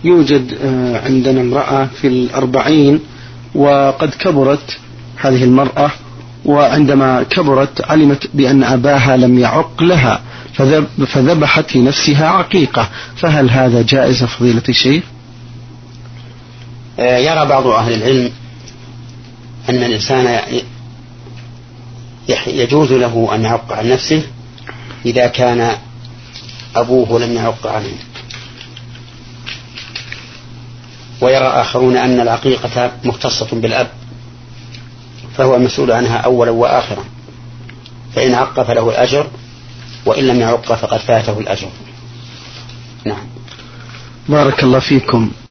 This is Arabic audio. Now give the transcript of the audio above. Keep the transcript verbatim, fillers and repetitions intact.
يوجد عندنا امرأة في الأربعين وقد كبرت هذه المرأة، وعندما كبرت علمت بأن أباها لم يعق لها فذبحت لنفسها عقيقة، فهل هذا جائز فضيلة الشيخ؟ يرى بعض أهل العلم أن الإنسان يجوز له أن يعق عن نفسه إذا كان أبوه لم يعق عنه، ويرى آخرون أن العقيقة مختصة بالأب فهو المسؤول عنها أولا وآخرا، فإن عق فله الأجر وإن لم يعق فقد فاته الأجر. نعم. بارك الله فيكم.